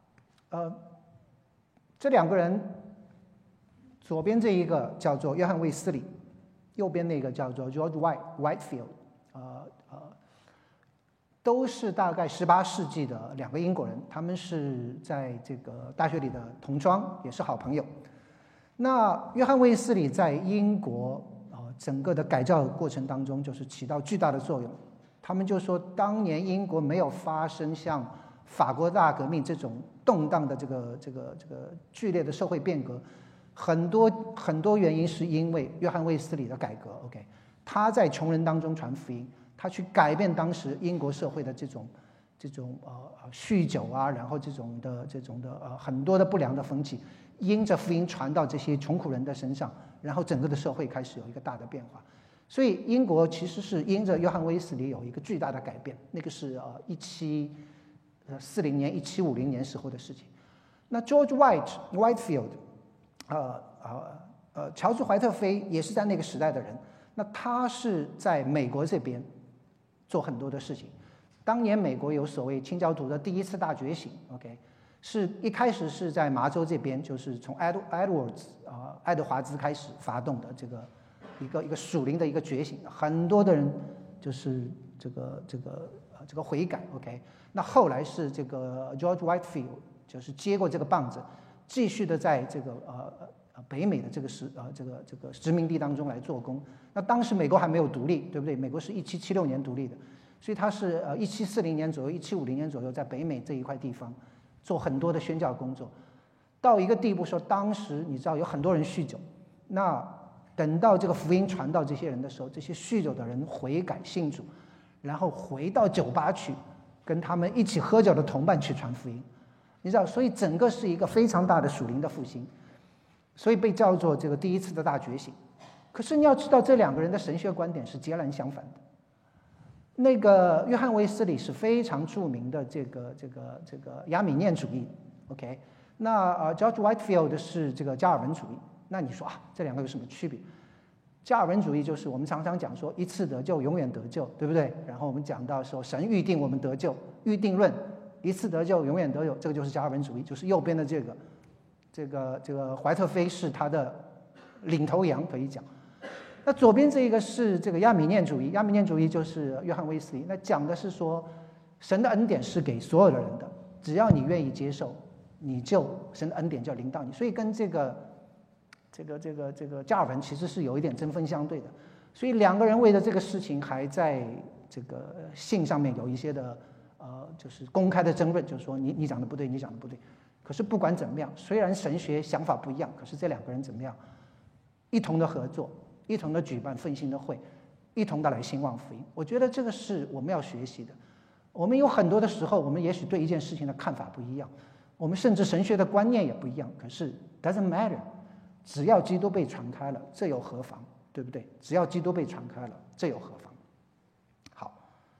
[SPEAKER 1] 呃，这两个人，左边这一个叫做约翰·卫斯理，右边那个叫做 George White Whitefield， 呃呃，都是大概十八世纪的两个英国人，他们是在这个大学里的同窗，也是好朋友。那约翰·卫斯理在英国啊、呃、整个的改造过程当中，就是起到巨大的作用。他们就说，当年英国没有发生像法国大革命这种动荡的这个这个这个剧烈的社会变革，很多很多原因是因为约翰·卫斯理的改革。OK， 他在穷人当中传福音，他去改变当时英国社会的这种这种呃酗酒啊，然后这种的这种的呃很多的不良的风气，因着福音传到这些穷苦人的身上，然后整个的社会开始有一个大的变化。所以英国其实是因着约翰·卫斯理有一个巨大的改变，那个是呃一七呃四零年、一七五零年时候的事情。那 George White Whitefield， 呃呃呃，乔治·怀特菲也是在那个时代的人。那他是在美国这边做很多的事情。当年美国有所谓清教徒的第一次大觉醒 ，OK， 是一开始是在麻州这边，就是从 Edwards 啊、呃、爱德华兹开始发动的这个。一个一个属灵的一个觉醒，很多的人就是这个这个呃这个悔改 ，OK。那后来是这个 George Whitefield 就是接过这个棒子，继续的在这个呃呃北美的这个是呃这个这个殖民地当中来做工。那当时美国还没有独立，对不对？美国是一七七六年独立的，所以他是呃一七四零年左右、一七五零年左右在北美这一块地方做很多的宣教工作，到一个地步说，当时你知道有很多人酗酒，那等到这个福音传到这些人的时候，这些酗酒的人悔改信主，然后回到酒吧去，跟他们一起喝酒的同伴去传福音，你知道，所以整个是一个非常大的属灵的复兴，所以被叫做这个第一次的大觉醒。可是你要知道，这两个人的神学观点是截然相反的。那个约翰·卫斯理是非常著名的这个这个这个亚米念主义 ，OK， 那呃 George Whitefield 是这个加尔文主义。那你说啊，这两个有什么区别？加尔文主义就是我们常常讲说一次得救永远得救，对不对？然后我们讲到说神预定我们得救，预定论，一次得救永远得救，这个就是加尔文主义，就是右边的这个这个这个怀特菲是他的领头羊可以讲。那左边这一个是这个亚米念主义，亚米念主义就是约翰·卫斯理，那讲的是说神的恩典是给所有的人的，只要你愿意接受，你就神的恩典就临到你，所以跟这个。这个这个这个加尔文其实是有一点针锋相对的，所以两个人为了这个事情还在这个信上面有一些的呃，就是公开的争论，就是说你你讲的不对，你讲的不对。可是不管怎么样，虽然神学想法不一样，可是这两个人怎么样，一同的合作，一同的举办奋兴的会，一同的来兴旺福音。我觉得这个是我们要学习的。我们有很多的时候，我们也许对一件事情的看法不一样，我们甚至神学的观念也不一样，可是 doesn't matter。只要基督被传开了，这又何妨，对不对？只要基督被传开了，这又何妨？好，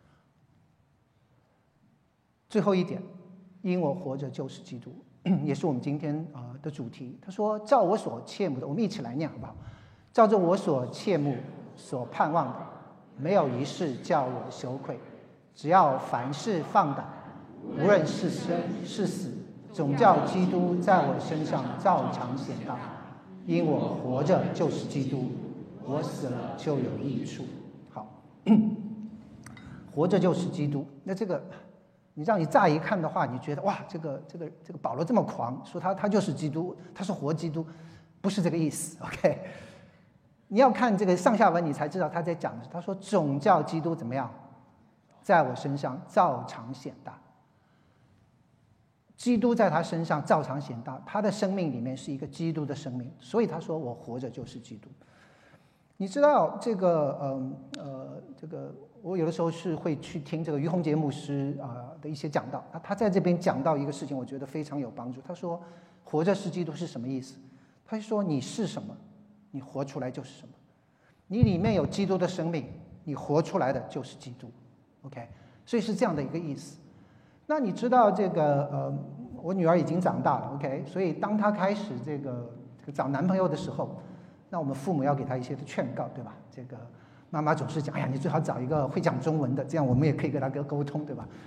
[SPEAKER 1] 最后一点，因我活着就是基督，也是我们今天啊、呃、的主题。他说：“照我所切慕的，我们一起来念好不好？照着我所切慕、所盼望的，没有一事叫我羞愧。只要凡事放胆，无论是生是死，总叫基督在我身上照常显大。因我活着就是基督，我死了就有益处。”好，活着就是基督。那这个，你让你乍一看的话，你觉得哇，这个这个这个保罗这么狂，说他他就是基督，他是活基督，不是这个意思。OK， 你要看这个上下文，你才知道他在讲的。他说总叫基督怎么样，在我身上照常显大。基督在他身上照常显大，他的生命里面是一个基督的生命，所以他说我活着就是基督。你知道这个呃呃这个我有的时候是会去听这个于洪杰牧师啊、呃、的一些讲道，他在这边讲到一个事情，我觉得非常有帮助。他说活着是基督是什么意思？他说你是什么，你活出来就是什么。你里面有基督的生命，你活出来的就是基督。OK， 所以是这样的一个意思。那你知道这个呃，我女儿已经长大了 ，OK， 所以当她开始这个这个找男朋友的时候，那我们父母要给她一些的劝告，对吧？这个妈妈总是讲，哎呀，你最好找一个会讲中文的，这样我们也可以跟她沟沟通，对吧？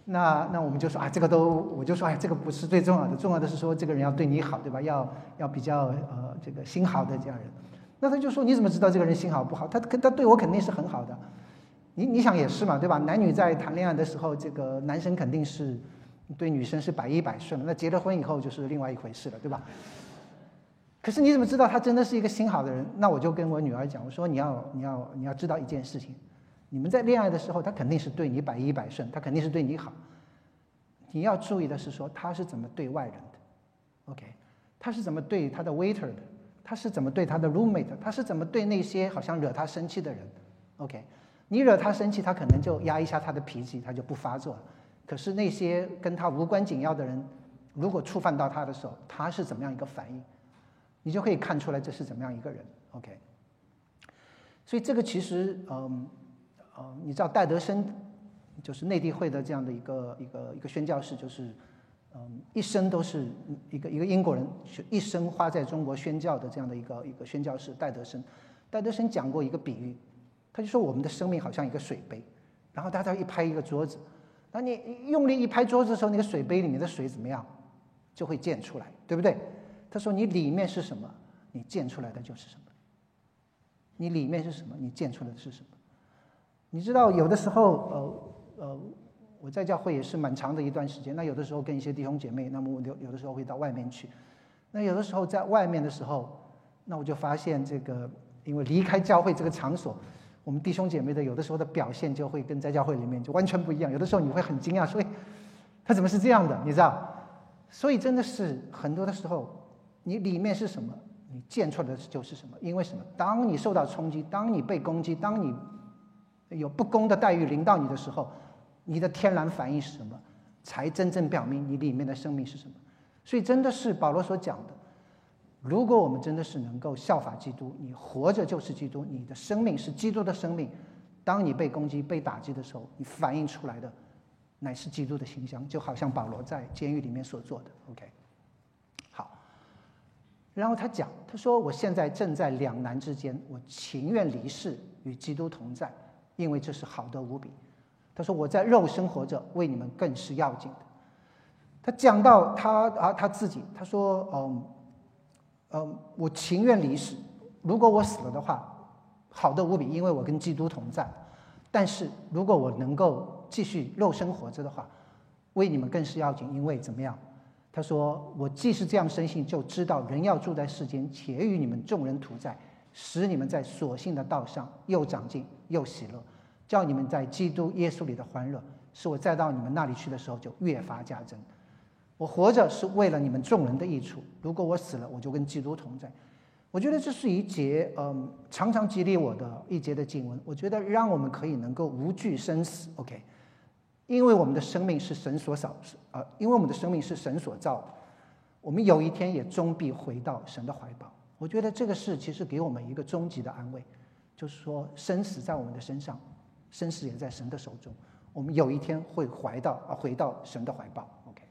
[SPEAKER 1] 那那我们就说啊，这个都我就说哎，这个不是最重要的，重要的是说这个人要对你好，对吧？要要比较呃这个心好的这样人。那他就说你怎么知道这个人心好不好？他他对我肯定是很好的。你你想也是嘛，对吧？男女在谈恋爱的时候，这个男生肯定是对女生是百依百顺，那结了婚以后就是另外一回事了，对吧？可是你怎么知道他真的是一个心好的人？那我就跟我女儿讲，我说你要你要你要知道一件事情，你们在恋爱的时候，他肯定是对你百依百顺，他肯定是对你好。你要注意的是说他是怎么对外人的 ，OK？ 他是怎么对他的 waiter 的，他是怎么对他的 roommate， 他是怎么对那些好像惹他生气的人 ，OK？ 你惹他生气，他可能就压一下他的脾气，他就不发作了。可是那些跟他无关紧要的人，如果触犯到他的时候，他是怎么样一个反应？你就可以看出来这是怎么样一个人 ，OK？ 所以这个其实，嗯，呃，你知道戴德生就是内地会的这样的一个一个一个宣教士，就是嗯，一生都是一个一个英国人，一生花在中国宣教的这样的一个一个宣教士戴德生。戴德生讲过一个比喻，他就说我们的生命好像一个水杯，然后大家一拍一个桌子，那你用力一拍桌子的时候，那个水杯里面的水怎么样，就会溅出来，对不对？他说你里面是什么，你溅出来的就是什么。你里面是什么，你溅出来的是什么。你知道有的时候呃呃我在教会也是蛮长的一段时间，那有的时候跟一些弟兄姐妹，那么我有有的时候会到外面去，那有的时候在外面的时候，那我就发现这个因为离开教会这个场所，我们弟兄姐妹的有的时候的表现就会跟在教会里面就完全不一样，有的时候你会很惊讶，所以他怎么是这样的，你知道？所以真的是很多的时候你里面是什么，你溅出来的就是什么。因为什么？当你受到冲击，当你被攻击，当你有不公的待遇临到你的时候，你的天然反应是什么，才真正表明你里面的生命是什么。所以真的是保罗所讲的，如果我们真的是能够效法基督，你活着就是基督，你的生命是基督的生命，当你被攻击被打击的时候，你反映出来的乃是基督的形象，就好像保罗在监狱里面所做的。 OK， 好，然后他讲，他说我现在正在两难之间，我情愿离世与基督同在，因为这是好得无比。他说我在肉身活着，为你们更是要紧的。他讲到他啊他自己，他说嗯嗯我情愿离世，如果我死了的话，好得无比，因为我跟基督同在。但是如果我能够继续肉身活着的话，为你们更是要紧，因为怎么样？他说我既是这样深信，就知道人要住在世间，且与你们众人同在，使你们在所信的道上又长进又喜乐，叫你们在基督耶稣里的欢乐，使我再到你们那里去的时候就越发加增。我活着是为了你们众人的益处，如果我死了，我就跟基督同在。我觉得这是一节嗯常常激励我的一节的经文，我觉得让我们可以能够无惧生死 OK， 因为我们的生命是神所造呃，因为我们的生命是神所造的，我们有一天也终必回到神的怀抱。我觉得这个是其实给我们一个终极的安慰，就是说生死在我们的身上，生死也在神的手中，我们有一天会回到啊回到神的怀抱。 OK，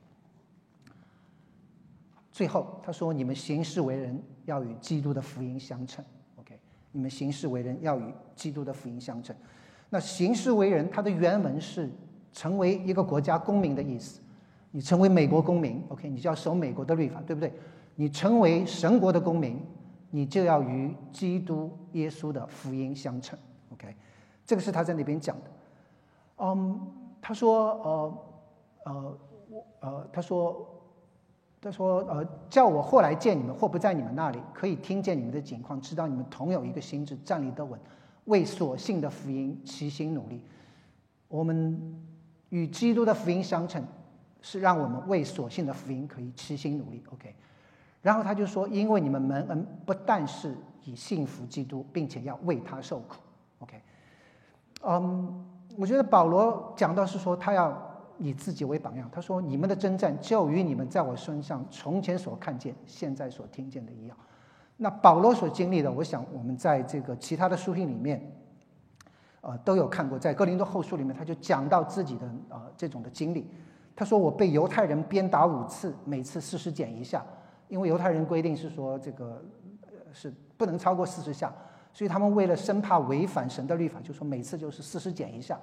[SPEAKER 1] 最后他说你们行事为人要与基督的福音相称。 OK， 你们行事为人要与基督的福音相称。那行事为人它的原文是成为一个国家公民的意思，你成为美国公民 OK， 你就要守美国的律法，对不对？你成为神国的公民，你就要与基督耶稣的福音相称 OK， 这个是他在那边讲的。嗯，他说呃呃呃他说他说呃叫我或来见你们，或不在你们那里，可以听见你们的景况，知道你们同有一个心志，站立得稳，为所信的福音齐心努力。我们与基督的福音相称，是让我们为所信的福音可以齐心努力 OK。 然后他就说因为你们蒙恩不但是以信服基督，并且要为他受苦 OK。 嗯，我觉得保罗讲到是说他要以自己为榜样，他说你们的征战就与你们在我身上从前所看见现在所听见的一样。那保罗所经历的，我想我们在这个其他的书信里面呃，都有看过，在哥林多后书里面他就讲到自己的呃这种的经历。他说我被犹太人鞭打五次，每次四十减一下，因为犹太人规定是说这个、呃、是不能超过四十下，所以他们为了生怕违反神的律法，就说每次就是四十减一下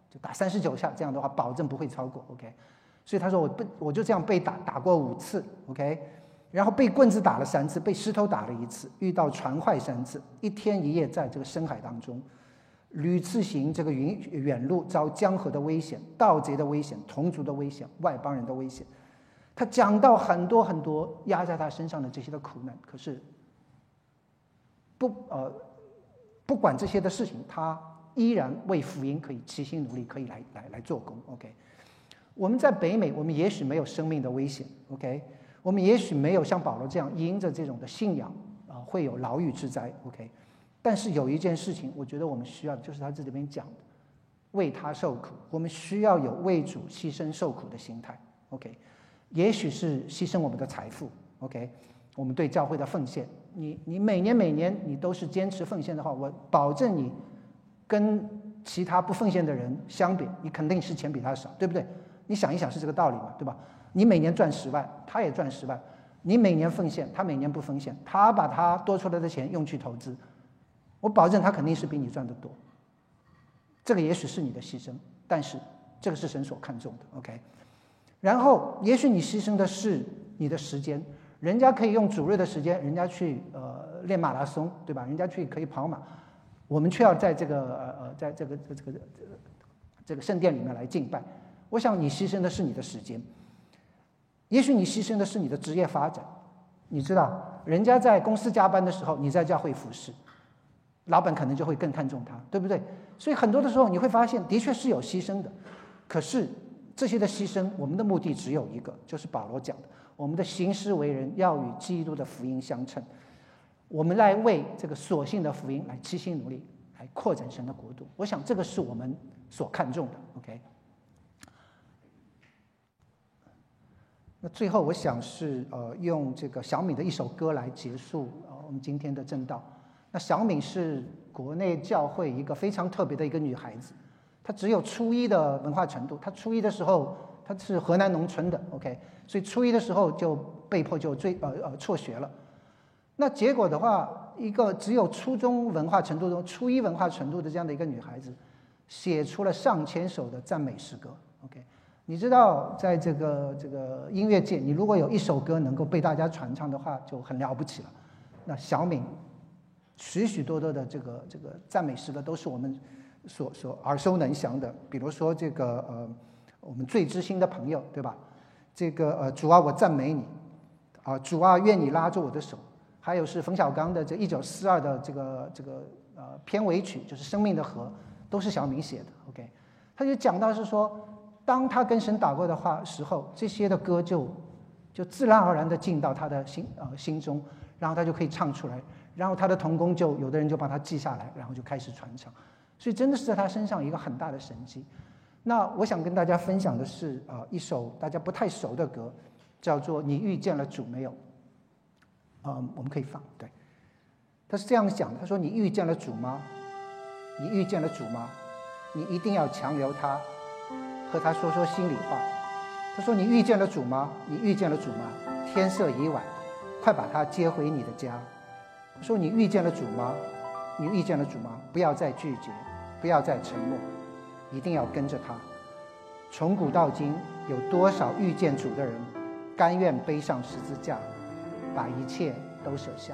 [SPEAKER 1] 就打三十九下，这样的话保证不会超过 ，OK。所以他说我被我就这样被打打过五次 ，OK。然后被棍子打了三次，被石头打了一次，遇到船坏三次，一天一夜在这个深海当中，屡次行这个远远路，遭江河的危险、盗贼的危险、同族的危险、外邦人的危险。他讲到很多很多压在他身上的这些的苦难，可是不呃不管这些的事情，他依然为福音可以齐心努力，可以来来来做工。OK， 我们在北美，我们也许没有生命的危险 ，OK。我们也许没有像保罗这样因着这种的信仰啊、呃、会有牢狱之灾 ，OK。但是有一件事情，我觉得我们需要的就是他这里边讲的，为他受苦。我们需要有为主牺牲受苦的心态 ，OK。也许是牺牲我们的财富 ，OK。我们对教会的奉献，你你每年每年你都是坚持奉献的话，我保证你跟其他不奉献的人相比，你肯定是钱比他少，对不对？你想一想是这个道理嘛，对吧？你每年赚十万，他也赚十万，你每年奉献，他每年不奉献，他把他多出来的钱用去投资，我保证他肯定是比你赚得多。这个也许是你的牺牲，但是这个是神所看重的 ，OK。然后也许你牺牲的是你的时间，人家可以用主日的时间，人家去呃练马拉松，对吧？人家去可以跑马，我们却要在这个呃呃在这个这个这个这个圣殿里面来敬拜。我想你牺牲的是你的时间。也许你牺牲的是你的职业发展，你知道，人家在公司加班的时候，你在教会服侍，老板可能就会更看重他，对不对？所以很多的时候你会发现，的确是有牺牲的，可是这些的牺牲，我们的目的只有一个，就是保罗讲的，我们的行事为人要与基督的福音相称，我们来为这个所信的福音来齐心努力，来扩展神的国度。我想这个是我们所看重的 ，OK。那最后我想是呃用这个小敏的一首歌来结束呃我们今天的正道。那小敏是国内教会一个非常特别的一个女孩子，她只有初一的文化程度。她初一的时候，她是河南农村的 ，OK， 所以初一的时候就被迫就追呃呃辍学了。那结果的话，一个只有初中文化程度中初一文化程度的这样的一个女孩子，写出了上千首的赞美诗歌 ，OK。你知道，在这个这个音乐界，你如果有一首歌能够被大家传唱的话，就很了不起了。那小敏许许多多的这个这个赞美诗歌都是我们所所耳熟能详的，比如说这个呃，我们最知心的朋友，对吧？这个呃，主啊，我赞美你，啊、呃，主啊，愿你拉住我的手。还有是冯小刚的这一九四二的这个这个呃片尾曲，就是《生命的河》，都是小敏写的。OK， 他就讲到是说。当他跟神祷告的话时候，这些的歌就就自然而然的进到他的心呃心中，然后他就可以唱出来，然后他的同工就有的人就帮他记下来，然后就开始传唱，所以真的是在他身上一个很大的神迹。那我想跟大家分享的是啊、呃、一首大家不太熟的歌，叫做《你遇见了主没有》。嗯，我们可以放。对，他是这样讲的，他说：“你遇见了主吗？你遇见了主吗？你一定要强留他。”和他说说心里话。他说：“你遇见了主吗？你遇见了主吗？天色已晚，快把他接回你的家。”说：“你遇见了主吗？你遇见了主吗？不要再拒绝，不要再沉默，一定要跟着他。从古到今，有多少遇见主的人，甘愿背上十字架，把一切都舍下。”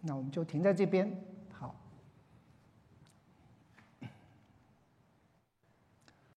[SPEAKER 1] 那我们就停在这边。